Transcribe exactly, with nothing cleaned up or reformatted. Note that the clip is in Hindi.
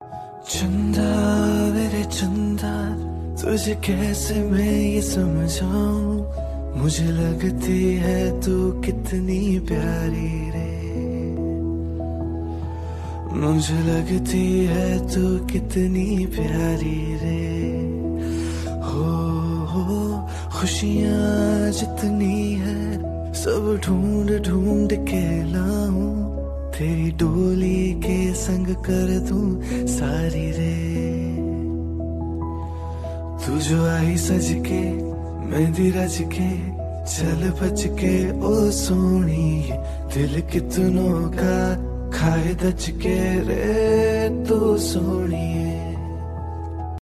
चंदा मेरे चंदा, तुझे कैसे मैं ये समझाऊं, मुझे लगती है तू कितनी प्यारी रे, मुझे लगती है तू कितनी प्यारी रे। हो हो खुशियाँ जितनी है सब ढूंढ ढूंढ के लाऊं, तेरी डोली के संग कर दूं सारी रे। तू जो आई सज के मेहंदी रच के, चल बच के ओ सोनी, दिल कितनों का खाए दच के रे तू सोनिए।